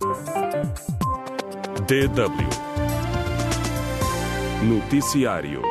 DW Noticiário.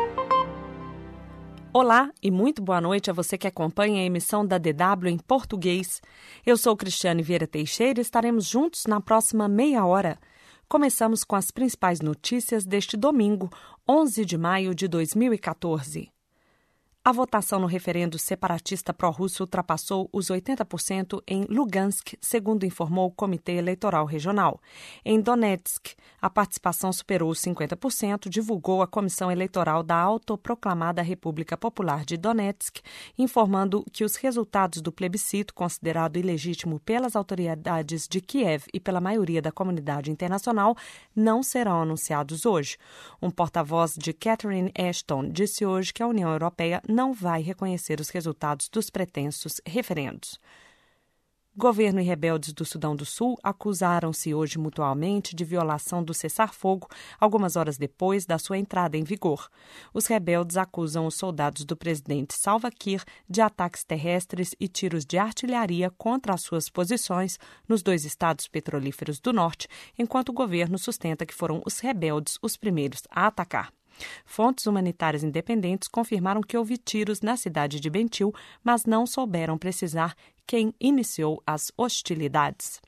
Olá e muito boa noite a você que acompanha a emissão da DW em português. Eu sou Cristiane Vieira Teixeira e estaremos juntos na próxima meia hora. Começamos com as principais notícias deste domingo, 11 de maio de 2014. A votação no referendo separatista pró-russo ultrapassou os 80% em Lugansk, segundo informou o Comitê Eleitoral Regional. Em Donetsk, a participação superou os 50%, divulgou a Comissão Eleitoral da autoproclamada República Popular de Donetsk, informando que os resultados do plebiscito, considerado ilegítimo pelas autoridades de Kiev e pela maioria da comunidade internacional, não serão anunciados hoje. Um porta-voz de Catherine Ashton disse hoje que a União Europeia não vai reconhecer os resultados dos pretensos referendos. Governo e rebeldes do Sudão do Sul acusaram-se hoje mutuamente de violação do cessar-fogo, algumas horas depois da sua entrada em vigor. Os rebeldes acusam os soldados do presidente Salva Kiir de ataques terrestres e tiros de artilharia contra as suas posições nos dois estados petrolíferos do norte, enquanto o governo sustenta que foram os rebeldes os primeiros a atacar. Fontes humanitárias independentes confirmaram que houve tiros na cidade de Bentiu, mas não souberam precisar quem iniciou as hostilidades.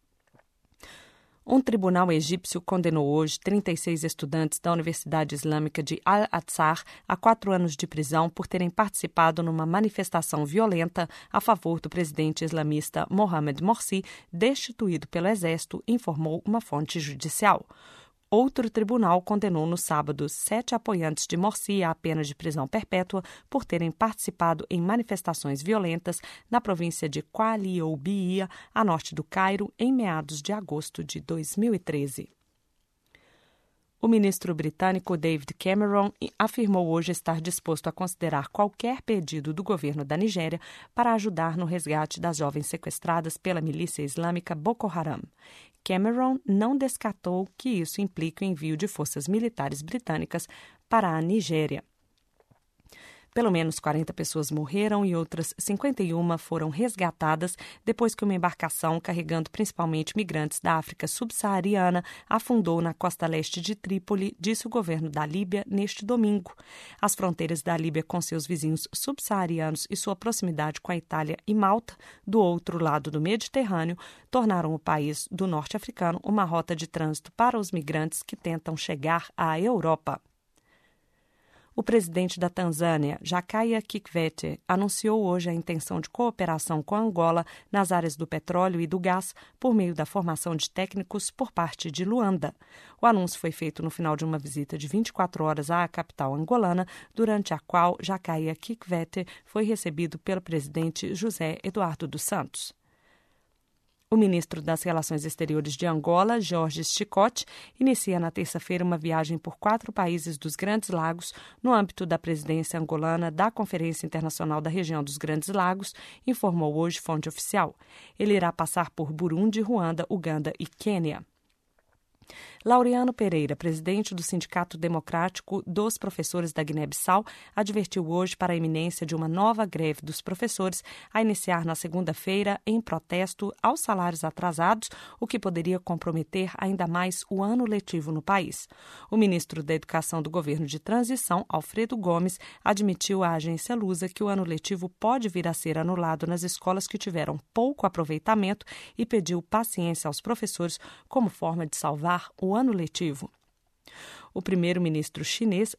Um tribunal egípcio condenou hoje 36 estudantes da Universidade Islâmica de Al-Azhar a 4 anos de prisão por terem participado numa manifestação violenta a favor do presidente islamista Mohamed Morsi, destituído pelo exército, informou uma fonte judicial. Outro tribunal condenou no sábado 7 apoiantes de Morsi à pena de prisão perpétua por terem participado em manifestações violentas na província de Qualioubia, a norte do Cairo, em meados de agosto de 2013. O ministro britânico David Cameron afirmou hoje estar disposto a considerar qualquer pedido do governo da Nigéria para ajudar no resgate das jovens sequestradas pela milícia islâmica Boko Haram. Cameron não descartou que isso implique o envio de forças militares britânicas para a Nigéria. Pelo menos 40 pessoas morreram e outras 51 foram resgatadas depois que uma embarcação carregando principalmente migrantes da África subsaariana afundou na costa leste de Trípoli, disse o governo da Líbia neste domingo. As fronteiras da Líbia com seus vizinhos subsaarianos e sua proximidade com a Itália e Malta, do outro lado do Mediterrâneo, tornaram o país do norte africano uma rota de trânsito para os migrantes que tentam chegar à Europa. O presidente da Tanzânia, Jakaya Kikwete, anunciou hoje a intenção de cooperação com Angola nas áreas do petróleo e do gás por meio da formação de técnicos por parte de Luanda. O anúncio foi feito no final de uma visita de 24 horas à capital angolana, durante a qual Jakaya Kikwete foi recebido pelo presidente José Eduardo dos Santos. O ministro das Relações Exteriores de Angola, Jorge Chicote, inicia na terça-feira uma viagem por 4 países dos Grandes Lagos no âmbito da presidência angolana da Conferência Internacional da Região dos Grandes Lagos, informou hoje fonte oficial. Ele irá passar por Burundi, Ruanda, Uganda e Quênia. Laureano Pereira, presidente do Sindicato Democrático dos Professores da Guiné-Bissau, advertiu hoje para a iminência de uma nova greve dos professores a iniciar na segunda-feira em protesto aos salários atrasados, o que poderia comprometer ainda mais o ano letivo no país. O ministro da Educação do governo de transição, Alfredo Gomes, admitiu à agência Lusa que o ano letivo pode vir a ser anulado nas escolas que tiveram pouco aproveitamento e pediu paciência aos professores como forma de salvar o ano letivo. O primeiro-ministro chinês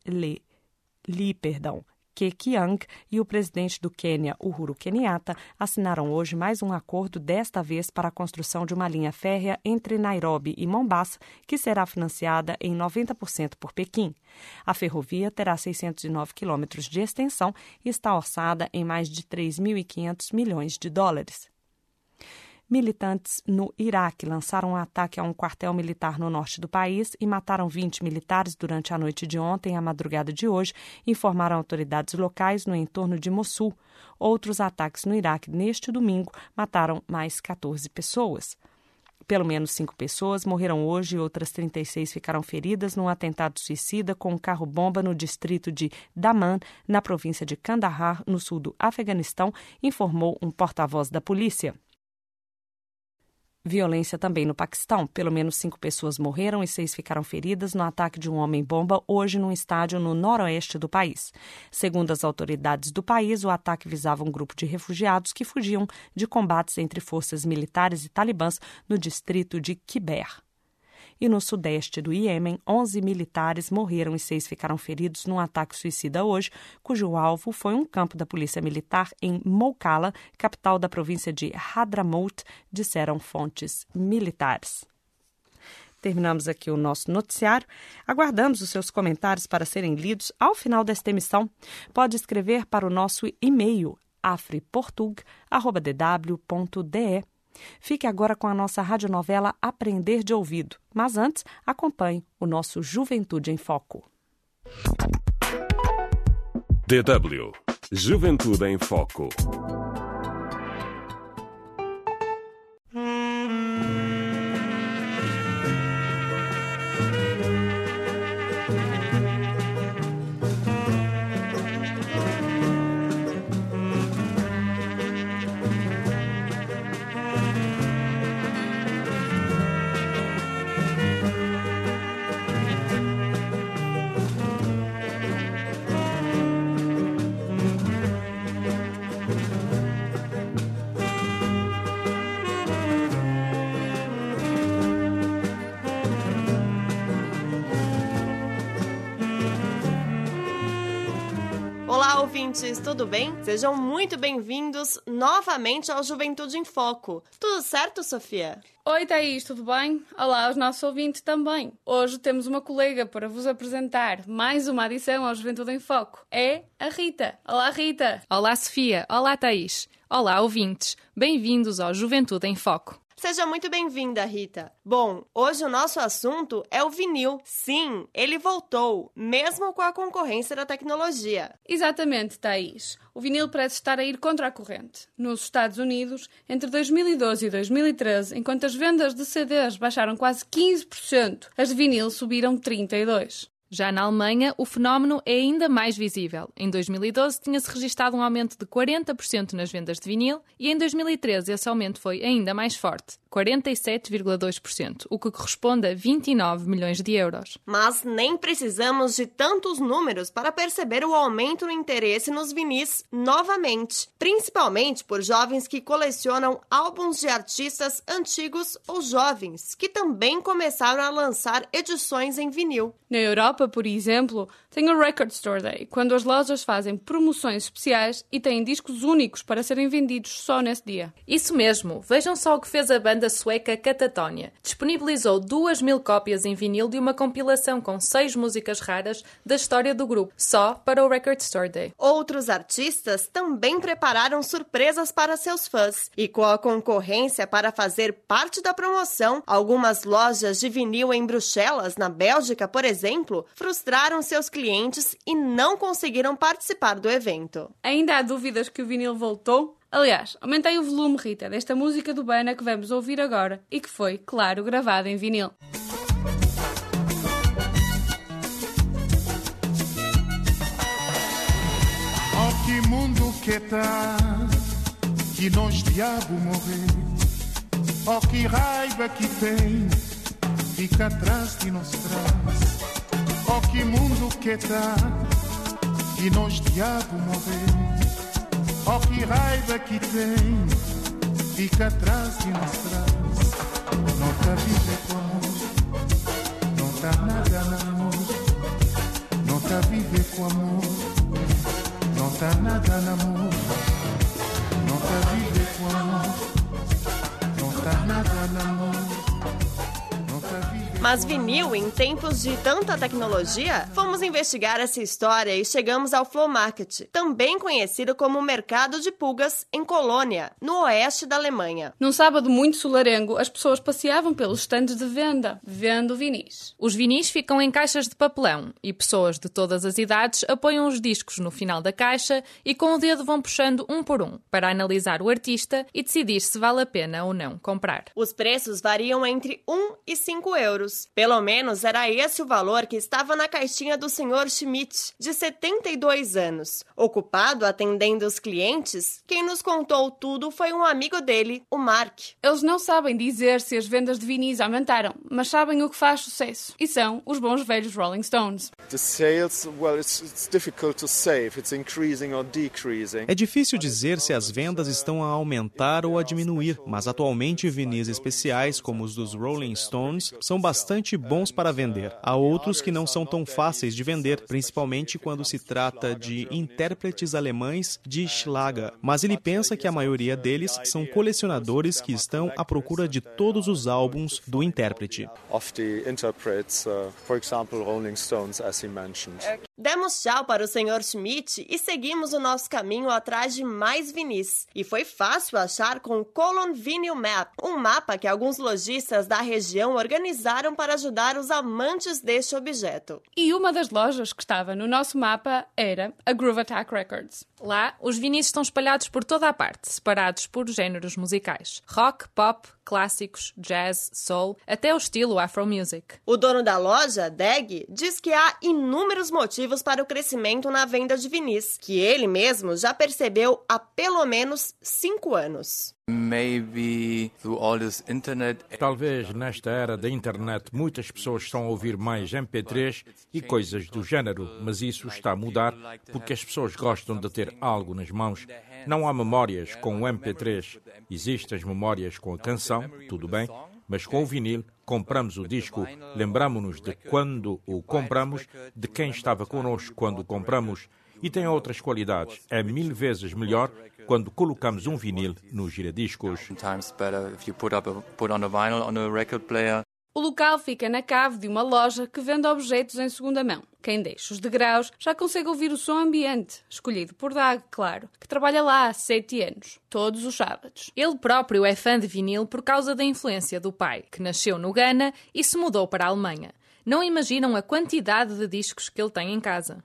Ke Qiang e o presidente do Quênia, Uhuru Kenyatta, assinaram hoje mais um acordo, desta vez para a construção de uma linha férrea entre Nairobi e Mombasa, que será financiada em 90% por Pequim. A ferrovia terá 609 quilômetros de extensão e está orçada em mais de 3.500 milhões de dólares. Militantes no Iraque lançaram um ataque a um quartel militar no norte do país e mataram 20 militares durante a noite de ontem e a madrugada de hoje, informaram autoridades locais no entorno de Mossul. Outros ataques no Iraque neste domingo mataram mais 14 pessoas. Pelo menos 5 pessoas morreram hoje e outras 36 ficaram feridas num atentado suicida com um carro-bomba no distrito de Daman, na província de Kandahar, no sul do Afeganistão, informou um porta-voz da polícia. Violência também no Paquistão. Pelo menos 5 pessoas morreram e 6 ficaram feridas no ataque de um homem-bomba hoje num estádio no noroeste do país. Segundo as autoridades do país, o ataque visava um grupo de refugiados que fugiam de combates entre forças militares e talibãs no distrito de Khyber. E no sudeste do Iêmen, 11 militares morreram e 6 ficaram feridos num ataque suicida hoje, cujo alvo foi um campo da polícia militar em Moukalla, capital da província de Hadramaut, disseram fontes militares. Terminamos aqui o nosso noticiário. Aguardamos os seus comentários para serem lidos ao final desta emissão. Pode escrever para o nosso e-mail afriportug@dw.de. Fique agora com a nossa radionovela Aprender de Ouvido. Mas antes, acompanhe o nosso Juventude em Foco. DW Juventude em Foco. Olá, ouvintes, tudo bem? Sejam muito bem-vindos novamente ao Juventude em Foco. Tudo certo, Sofia? Oi, Thaís, tudo bem? Olá aos nossos ouvintes também. Hoje temos uma colega para vos apresentar mais uma adição ao Juventude em Foco. É a Rita. Olá, Rita. Olá, Sofia. Olá, Thaís. Olá, ouvintes. Bem-vindos ao Juventude em Foco. Seja muito bem-vinda, Rita. Bom, hoje o nosso assunto é o vinil. Sim, ele voltou, mesmo com a concorrência da tecnologia. Exatamente, Thaís. O vinil parece estar a ir contra a corrente. Nos Estados Unidos, entre 2012 e 2013, enquanto as vendas de CDs baixaram quase 15%, as de vinil subiram 32%. Já na Alemanha, o fenómeno é ainda mais visível. Em 2012 tinha-se registado um aumento de 40% nas vendas de vinil e em 2013 esse aumento foi ainda mais forte, 47,2%, o que corresponde a 29 milhões de euros. Mas nem precisamos de tantos números para perceber o aumento no interesse nos vinis novamente, principalmente por jovens que colecionam álbuns de artistas antigos ou jovens, que também começaram a lançar edições em vinil. Na Europa, por exemplo, tem o Record Store Day, quando as lojas fazem promoções especiais e têm discos únicos para serem vendidos só nesse dia. Isso mesmo, vejam só o que fez a banda sueca Katatonia. Disponibilizou 2.000 cópias em vinil de uma compilação com 6 músicas raras da história do grupo, só para o Record Store Day. Outros artistas também prepararam surpresas para seus fãs. E com a concorrência para fazer parte da promoção, algumas lojas de vinil em Bruxelas, na Bélgica, por exemplo, frustraram seus clientes e não conseguiram participar do evento. Ainda há dúvidas que o vinil voltou? Aliás, aumentei o volume, Rita, desta música do Bana que vamos ouvir agora e que foi, claro, gravada em vinil. Oh, que mundo que tá, que nós diabo morrer. Oh, que raiva que tem, fica atrás de nós trás. Oh, que mundo que tá, que nós diabo morrer. Oh, que raiva que tem, fica atrás de nós trás. Não tá viver com amor, não tá nada no amor. Não tá viver com amor, não tá nada no amor. Não tá viver com amor, não tá nada no amor. Mas vinil, em tempos de tanta tecnologia? Fomos investigar essa história e chegamos ao Flohmarkt, também conhecido como Mercado de Pulgas, em Colônia, no oeste da Alemanha. Num sábado muito solarengo, as pessoas passeavam pelos estandes de venda, vendo vinis. Os vinis ficam em caixas de papelão e pessoas de todas as idades apoiam os discos no final da caixa e com o dedo vão puxando um por um, para analisar o artista e decidir se vale a pena ou não comprar. Os preços variam entre 1 e 5 euros. euros. Pelo menos era esse o valor que estava na caixinha do Sr. Schmidt, de 72 anos. Ocupado atendendo os clientes, quem nos contou tudo foi um amigo dele, o Mark. Eles não sabem dizer se as vendas de vinis aumentaram, mas sabem o que faz sucesso. E são os bons velhos Rolling Stones. É difícil dizer se as vendas estão a aumentar ou a diminuir, mas atualmente vinis especiais, como os dos Rolling Stones, são bastante bons para vender. Há outros que não são tão fáceis de vender, principalmente quando se trata de intérpretes alemães de Schlager. Mas ele pensa que a maioria deles são colecionadores que estão à procura de todos os álbuns do intérprete. Demos tchau para o Sr. Schmidt e seguimos o nosso caminho atrás de mais vinis. E foi fácil achar com o Cologne Vinyl Map, um mapa que alguns lojistas da região organizaram para ajudar os amantes deste objeto. E uma das lojas que estava no nosso mapa era a Groove Attack Records. Lá, os vinis estão espalhados por toda a parte, separados por géneros musicais. Rock, pop, clássicos, jazz, soul, até o estilo Afro Music. O dono da loja, Dag, diz que há inúmeros motivos para o crescimento na venda de vinis, que ele mesmo já percebeu há pelo menos 5 anos. Talvez nesta era da internet muitas pessoas estão a ouvir mais MP3 e coisas do género, mas isso está a mudar porque as pessoas gostam de ter algo nas mãos. Não há memórias com o MP3. Existem as memórias com a canção, tudo bem, mas com o vinil compramos o disco, lembramos-nos de quando o compramos, de quem estava connosco quando o compramos, e tem outras qualidades. É 1000 vezes melhor quando colocamos um vinil no giradiscos. O local fica na cave de uma loja que vende objetos em segunda mão. Quem deixa os degraus já consegue ouvir o som ambiente, escolhido por Dag, claro, que trabalha lá há 7 anos, todos os sábados. Ele próprio é fã de vinil por causa da influência do pai, que nasceu no Ghana e se mudou para a Alemanha. Não imaginam a quantidade de discos que ele tem em casa.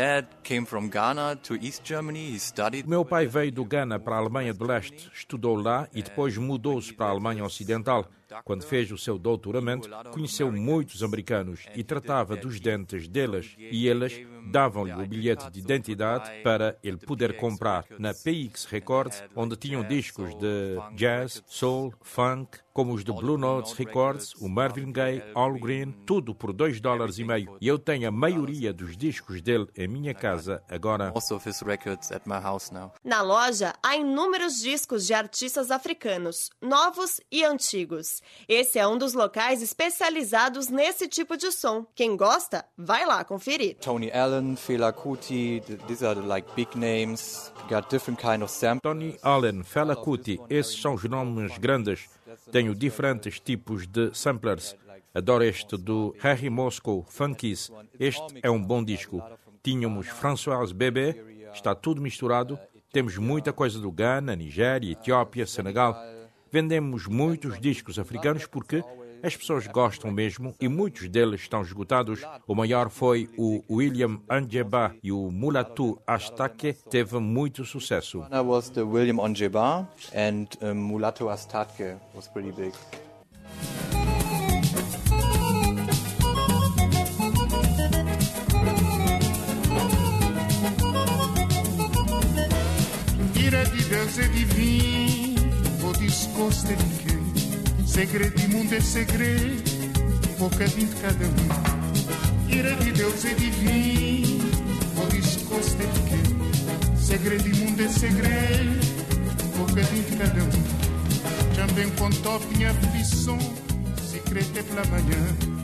Meu pai veio do Ghana para a Alemanha do Leste, estudou lá e depois mudou-se para a Alemanha Ocidental. Quando fez o seu doutoramento, conheceu muitos americanos e tratava dos dentes deles, e eles davam-lhe o bilhete de identidade para ele poder comprar na PX Records, onde tinham discos de jazz, soul, funk, como os de Blue Notes Records, o Marvin Gaye, Al Green, tudo por $2,50. E eu tenho a maioria dos discos dele em minha casa agora. Na loja, há inúmeros discos de artistas africanos, novos e antigos. Esse é um dos locais especializados nesse tipo de som. Quem gosta, vai lá conferir. Tony Allen, Fela Kuti, these are like big names. Got different kind of samples. Tony Allen, Fela Kuti, esses são os nomes grandes. Tenho diferentes tipos de samplers. Adoro este do Harry Moscow, Funkies. Este é um bom disco. Tínhamos François Bébé, está tudo misturado. Temos muita coisa do Ghana, Nigéria, Etiópia, Senegal. Vendemos muitos discos africanos porque as pessoas gostam mesmo e muitos deles estão esgotados. O maior foi o William Anjeba e o Mulatu Astake teve muito sucesso. Was the William Anjeba and Mulatu Astake was pretty big. Ira de Deus é divino, o discurso de ninguém. Segredo de mundo é segredo, bocadinho de cada um. Ira de Deus é divino, o discurso de ninguém. Segredo de mundo é segredo, bocadinho de cada um. Também contou minha aflição, secreto é pela manhã.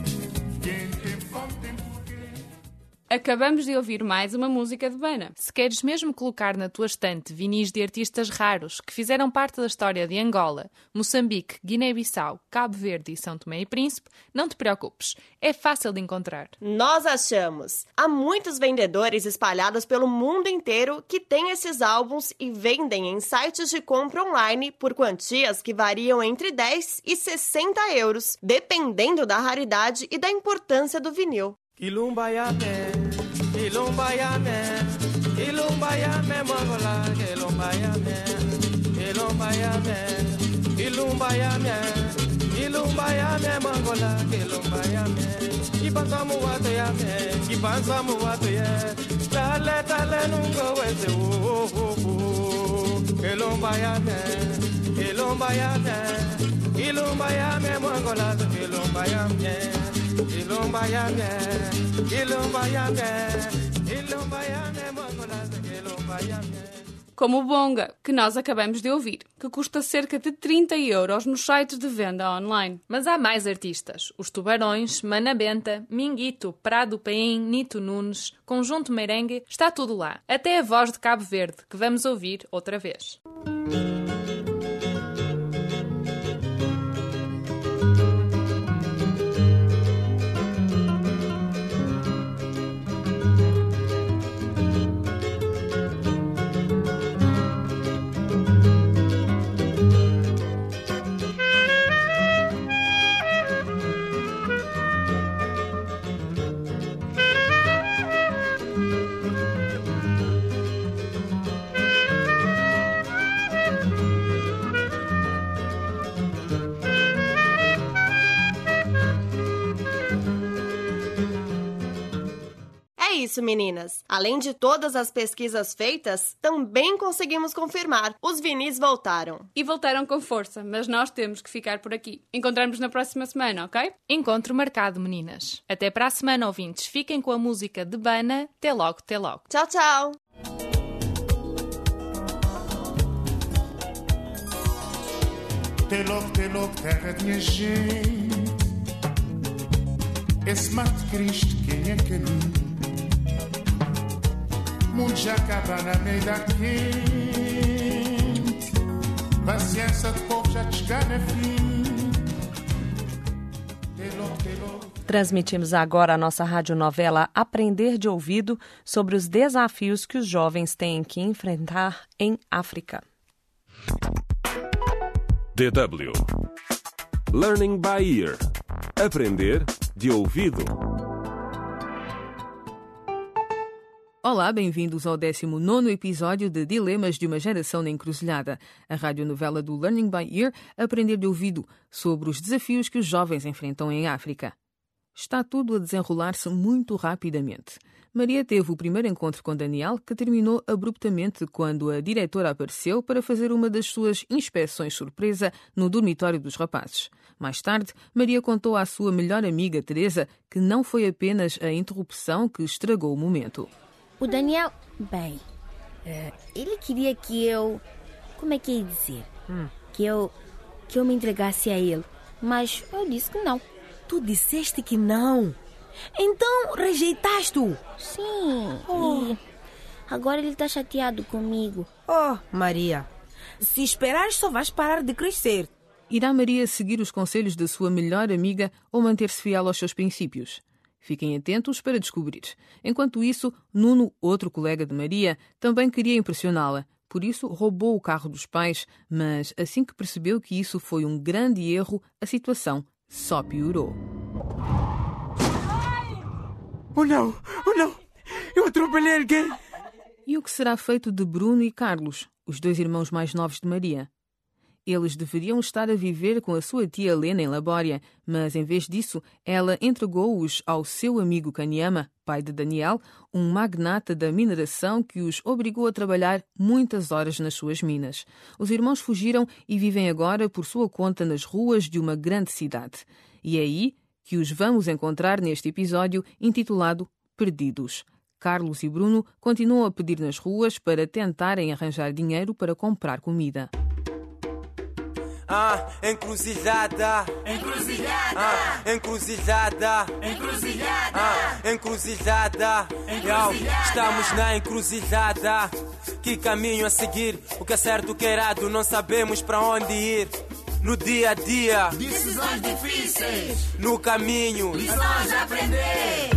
Acabamos de ouvir mais uma música de Bana. Se queres mesmo colocar na tua estante vinis de artistas raros que fizeram parte da história de Angola, Moçambique, Guiné-Bissau, Cabo Verde e São Tomé e Príncipe, não te preocupes, é fácil de encontrar. Nós achamos! Há muitos vendedores espalhados pelo mundo inteiro que têm esses álbuns e vendem em sites de compra online por quantias que variam entre 10 e 60 euros, dependendo da raridade e da importância do vinil. Ilumbaiame, Ilumbaiame, Ilumbaiame, Mongola, Ilumbaiame, Ilumbaiame, Ilumbaiame, Ilumbayame mangola, ilumbayame. Ibansamu watu yame, ibansamu watu ye. Tale nungo wese ilumbayame, ilumbayame. Ilumbayame mangola, ilumbayame. Ilumbayame, ilumbayame. Ilumbayame mangola, ilumbayame. Como o bonga, que nós acabamos de ouvir, que custa cerca de 30 € nos sites de venda online. Mas há mais artistas. Os Tubarões, Manabenta, Minguito, Prado Paim, Nito Nunes, Conjunto Merengue, está tudo lá. Até a voz de Cabo Verde, que vamos ouvir outra vez. É isso, meninas. Além de todas as pesquisas feitas, também conseguimos confirmar. Os vinis voltaram. E voltaram com força, mas nós temos que ficar por aqui. Encontramos na próxima semana, ok? Encontro marcado, meninas. Até para a semana, ouvintes. Fiquem com a música de Bana. Até logo, até logo. Tchau, tchau. Até logo, terra de minha gente. Esse mato Cristo, quem é caminho? Mundo já acaba na meia da quente. Paciência do povo já chegar na fim. Transmitimos agora a nossa radionovela Aprender de Ouvido sobre os desafios que os jovens têm que enfrentar em África. DW Learning by Ear. Aprender de ouvido. Olá, bem-vindos ao 19º episódio de Dilemas de uma Geração na Encruzilhada, a radionovela do Learning by Ear, Aprender de Ouvido, sobre os desafios que os jovens enfrentam em África. Está tudo a desenrolar-se muito rapidamente. Maria teve o primeiro encontro com Daniel, que terminou abruptamente quando a diretora apareceu para fazer uma das suas inspeções surpresa no dormitório dos rapazes. Mais tarde, Maria contou à sua melhor amiga, Teresa, que não foi apenas a interrupção que estragou o momento. O Daniel, bem, ele queria que eu, como é que ia dizer? Que eu me entregasse a ele, mas eu disse que não. Tu disseste que não? Então rejeitaste-o? Sim, e agora ele está chateado comigo. Oh, Maria, se esperares só vais parar de crescer. Irá Maria seguir os conselhos da sua melhor amiga ou manter-se fiel aos seus princípios? Fiquem atentos para descobrir. Enquanto isso, Nuno, outro colega de Maria, também queria impressioná-la. Por isso, roubou o carro dos pais, mas assim que percebeu que isso foi um grande erro, a situação só piorou. Oh não! Eu atropelei alguém! E o que será feito de Bruno e Carlos, os dois irmãos mais novos de Maria? Eles deveriam estar a viver com a sua tia Helena em Labória, mas em vez disso, ela entregou-os ao seu amigo Kanyama, pai de Daniel, um magnata da mineração que os obrigou a trabalhar muitas horas nas suas minas. Os irmãos fugiram e vivem agora por sua conta nas ruas de uma grande cidade. E é aí que os vamos encontrar neste episódio intitulado Perdidos. Carlos e Bruno continuam a pedir nas ruas para tentarem arranjar dinheiro para comprar comida. Encruzilhada. Encruzilhada. Encruzilhada. Estamos na encruzilhada. Que caminho a seguir? O que é certo, o que é errado? Não sabemos para onde ir. No dia a dia, decisões difíceis. No caminho, lições a aprender.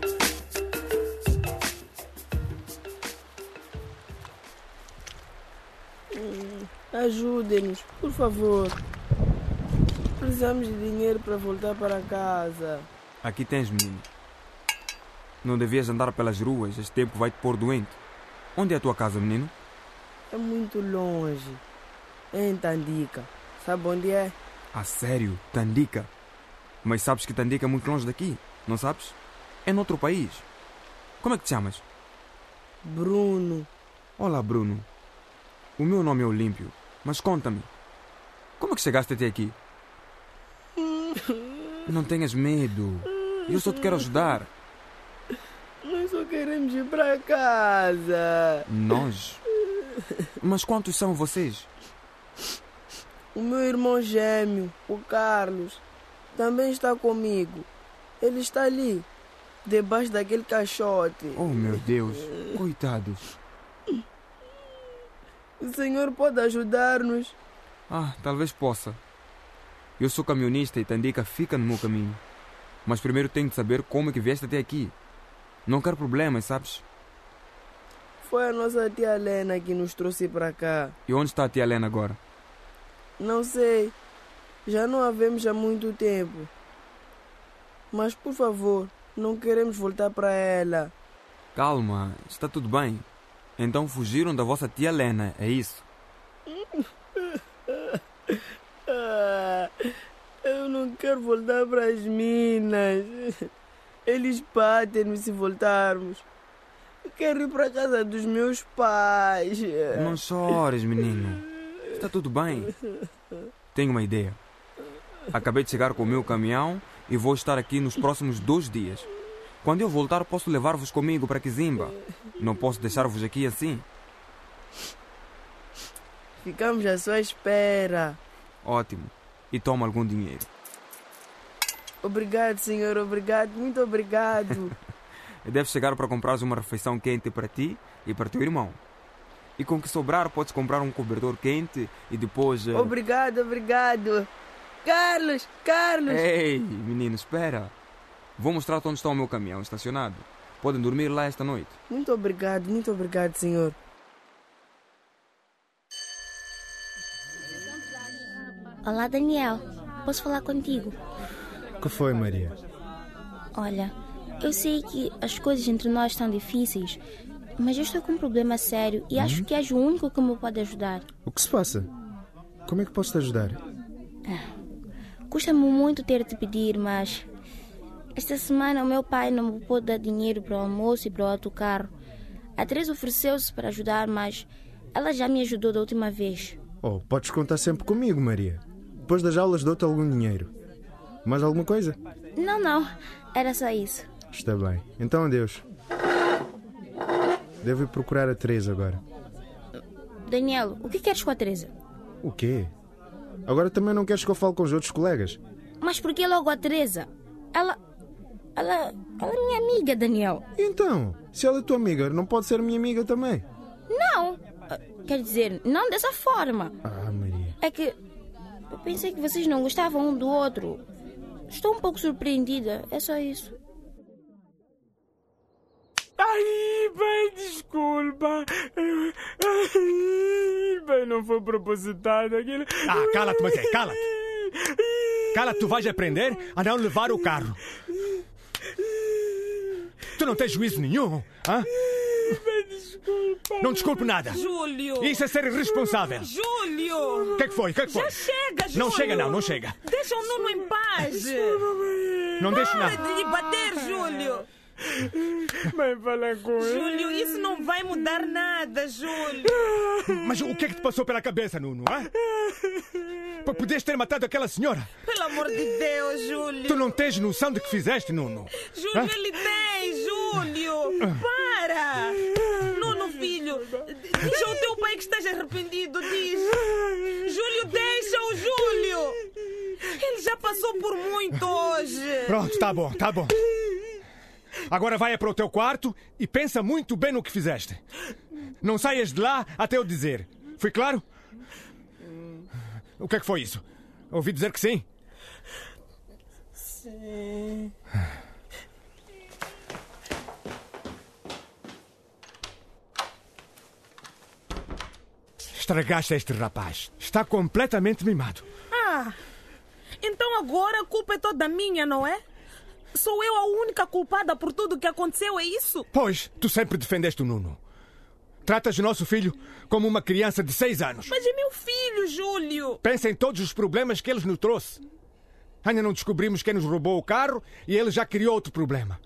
Ajudem-nos, por favor. Precisamos de dinheiro para voltar para casa. Aqui tens, menino. Não devias andar pelas ruas, este tempo vai te pôr doente. Onde é a tua casa, menino? É muito longe. É em Tandika. Sabe onde é? A sério? Tandika? Mas sabes que Tandika é muito longe daqui, não sabes? É noutro país. Como é que te chamas? Bruno. Olá, Bruno. O meu nome é Olímpio, mas conta-me. Como é que chegaste até aqui? Não tenhas medo. Eu só te quero ajudar. Nós só queremos ir para casa. Nós? Mas quantos são vocês? O meu irmão gêmeo, o Carlos, também está comigo. Ele está ali, debaixo daquele caixote. Oh, meu Deus. Coitados. O senhor pode ajudar-nos? Talvez possa. Eu sou camionista e Tandika fica no meu caminho. Mas primeiro tenho de saber como é que vieste até aqui. Não quero problemas, sabes? Foi a nossa tia Helena que nos trouxe para cá. E onde está a tia Helena agora? Não sei. Já não a vemos há muito tempo. Mas, por favor, não queremos voltar para ela. Calma, está tudo bem. Então fugiram da vossa tia Helena, é isso? Eu não quero voltar para as minas. Eles batem-nos se voltarmos. Eu quero ir para a casa dos meus pais. Não chores, menino. Está tudo bem. Tenho uma ideia. Acabei de chegar com o meu caminhão e vou estar aqui nos próximos 2 dias. Quando eu voltar, posso levar-vos comigo para Kizimba. Não posso deixar-vos aqui assim. Ficamos à sua espera. Ótimo. E toma algum dinheiro. Obrigado, senhor. Obrigado. Muito obrigado. Deves chegar para comprar uma refeição quente para ti e para teu irmão. E com o que sobrar, podes comprar um cobertor quente e depois... Obrigado. Carlos! Ei, menino, espera. Vou mostrar-te onde está o meu caminhão estacionado. Podem dormir lá esta noite. Muito obrigado, senhor. Olá, Daniel. Posso falar contigo? O que foi, Maria? Olha, eu sei que as coisas entre nós estão difíceis, mas eu estou com um problema sério e acho que és o único que me pode ajudar. O que se passa? Como é que posso te ajudar? Custa-me muito ter de pedir, mas... Esta semana o meu pai não me pôde dar dinheiro para o almoço e para o autocarro. A Teresa ofereceu-se para ajudar, mas ela já me ajudou da última vez. Podes contar sempre comigo, Maria. Depois das aulas dou-te algum dinheiro. Mais alguma coisa? Não. Era só isso. Está bem. Então, adeus. Devo ir procurar a Teresa agora. Daniel, o que queres com a Teresa? O quê? Agora também não queres que eu fale com os outros colegas? Mas por que logo a Teresa? Ela é minha amiga, Daniel. Então, se ela é tua amiga, não pode ser minha amiga também? Não. Quer dizer, não dessa forma. Maria. É que eu pensei que vocês não gostavam um do outro. Estou um pouco surpreendida, é só isso. Bem, desculpa. Bem, não foi propositado aquilo. Cala-te, Maquê, cala-te. Cala-te, tu vais aprender a não levar o carro. Tu não tens juízo nenhum, hã? Desculpa. Não desculpo nada. Júlio! Isso é ser irresponsável. Júlio! O que é que foi? Já chega, Júlio! Não chega, não chega. Deixa o Nuno em paz! Não deixo Para nada. de lhe bater, Júlio! Mãe, fala com ele. Júlio, isso não vai mudar nada, Júlio! Mas o que é que te passou pela cabeça, Nuno, hã? Podias ter matado aquela senhora. Pelo amor de Deus, Júlio! Tu não tens noção do que fizeste, Nuno. Júlio, ele tem, Júlio! Para! Nuno, filho, diz ao teu pai que estás arrependido, diz! Júlio, deixa-o, Júlio! Ele já passou por muito hoje! Pronto, tá bom. Agora vai para o teu quarto e pensa muito bem no que fizeste. Não saias de lá até eu dizer. Foi claro? O que é que foi isso? Ouvi dizer que sim? Sim. Estragaste este rapaz. Está completamente mimado. Então agora a culpa é toda minha, não é? Sou eu a única culpada por tudo o que aconteceu, é isso? Pois, tu sempre defendeste o Nuno. Tratas o nosso filho como uma criança de 6 anos. Mas é meu filho, Júlio. Pensa em todos os problemas que ele nos trouxe. Ainda não descobrimos quem nos roubou o carro e ele já criou outro problema.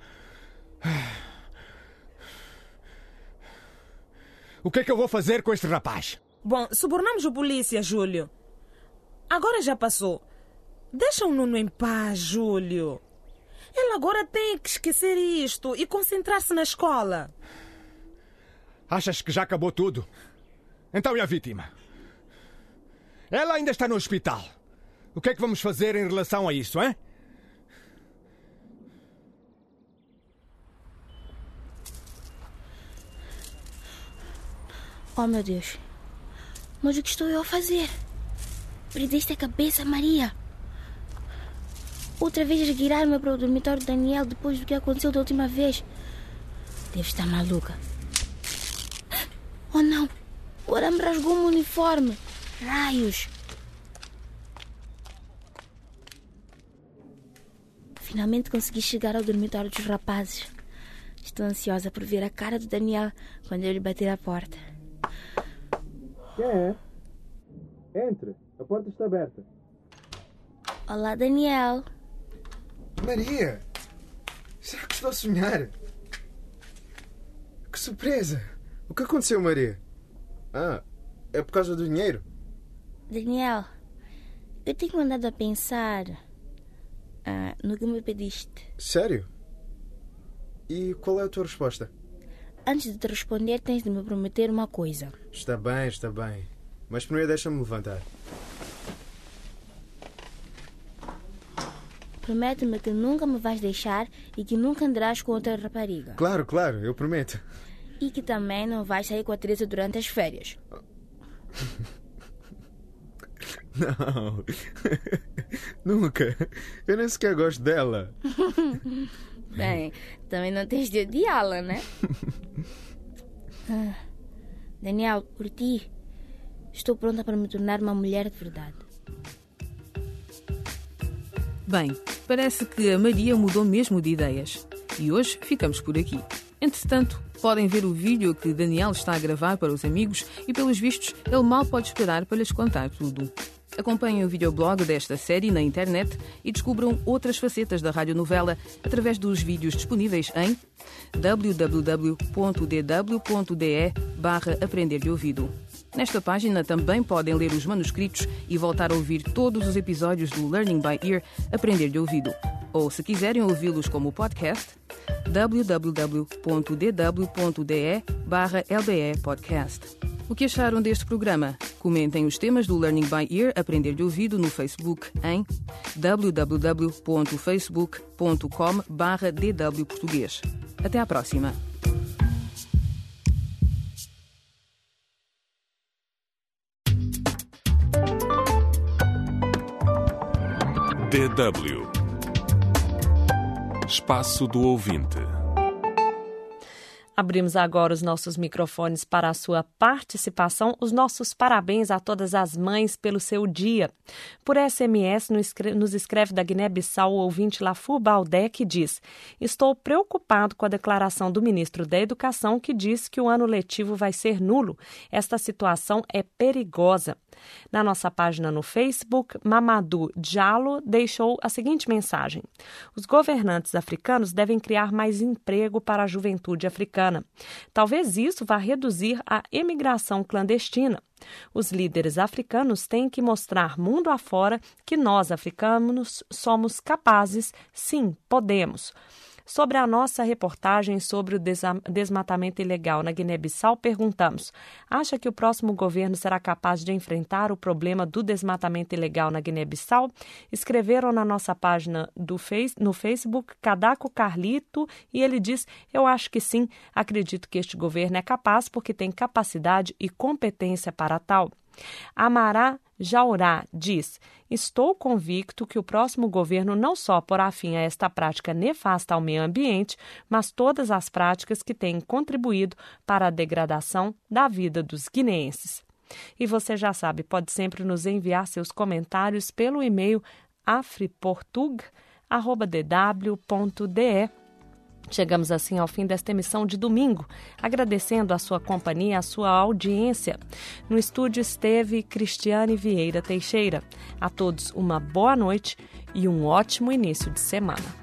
O que é que eu vou fazer com este rapaz? Bom, subornamos o polícia, Júlio. Agora já passou. Deixa o Nuno em paz, Júlio. Ele agora tem que esquecer isto e concentrar-se na escola. Achas que já acabou tudo? Então e a vítima? Ela ainda está no hospital. O que é que vamos fazer em relação a isso, hein? Oh, meu Deus. Mas o que estou eu a fazer? Perdeste a cabeça, Maria. Outra vez reguirar-me para o dormitório de Daniel depois do que aconteceu da última vez. Deve estar maluca. Oh, não. O arame rasgou o meu uniforme. Raios. Finalmente consegui chegar ao dormitório dos rapazes. Estou ansiosa por ver a cara do Daniel quando eu lhe bater a porta. Quem é? Entre. A porta está aberta. Olá, Daniel. Maria! Será que estou a sonhar? Que surpresa! O que aconteceu, Maria? Ah, é por causa do dinheiro? Daniel, eu tenho andado a pensar no que me pediste. Sério? E qual é a tua resposta? Antes de te responder, tens de me prometer uma coisa. Está bem, está bem. Mas primeiro deixa-me levantar. Promete-me que nunca me vais deixar e que nunca andarás com outra rapariga. Claro, claro, eu prometo. E que também não vais sair com a Teresa durante as férias. Não. Nunca. Eu nem sequer gosto dela. Bem, também não tens de odiá-la, né? Daniel, por ti, estou pronta para me tornar uma mulher de verdade. Bem, parece que a Maria mudou mesmo de ideias. E hoje ficamos por aqui. Entretanto, podem ver o vídeo que Daniel está a gravar para os amigos e, pelos vistos, ele mal pode esperar para lhes contar tudo. Acompanhem o videoblog desta série na internet e descubram outras facetas da radionovela através dos vídeos disponíveis em www.dw.de/aprender de ouvido. Nesta página também podem ler os manuscritos e voltar a ouvir todos os episódios do Learning by Ear Aprender de Ouvido. Ou, se quiserem ouvi-los como podcast, www.dw.de/lbe podcast. O que acharam deste programa? Comentem os temas do Learning by Ear Aprender de Ouvido no Facebook em www.facebook.com/dwportuguês. Até à próxima! DW Espaço do Ouvinte. Abrimos agora os nossos microfones para a sua participação. Os nossos parabéns a todas as mães pelo seu dia. Por SMS, nos escreve da Guiné-Bissau o ouvinte Lafu Baldé, que diz: estou preocupado com a declaração do ministro da Educação que diz que o ano letivo vai ser nulo. Esta situação é perigosa. Na nossa página no Facebook, Mamadou Diallo deixou a seguinte mensagem: os governantes africanos devem criar mais emprego para a juventude africana. Talvez isso vá reduzir a emigração clandestina. Os líderes africanos têm que mostrar mundo afora que nós, africanos, somos capazes, sim, podemos. Sobre a nossa reportagem sobre o desmatamento ilegal na Guiné-Bissau, perguntamos: acha que o próximo governo será capaz de enfrentar o problema do desmatamento ilegal na Guiné-Bissau? Escreveram na nossa página no Facebook Kadako Carlito e ele diz: eu acho que sim, acredito que este governo é capaz porque tem capacidade e competência para tal. Amará Jaurá diz: estou convicto que o próximo governo não só porá fim a esta prática nefasta ao meio ambiente, mas todas as práticas que têm contribuído para a degradação da vida dos guineenses. E você já sabe, pode sempre nos enviar seus comentários pelo e-mail afriportug@dw.de. Chegamos assim ao fim desta emissão de domingo, agradecendo a sua companhia, a sua audiência. No estúdio esteve Cristiane Vieira Teixeira. A todos uma boa noite e um ótimo início de semana.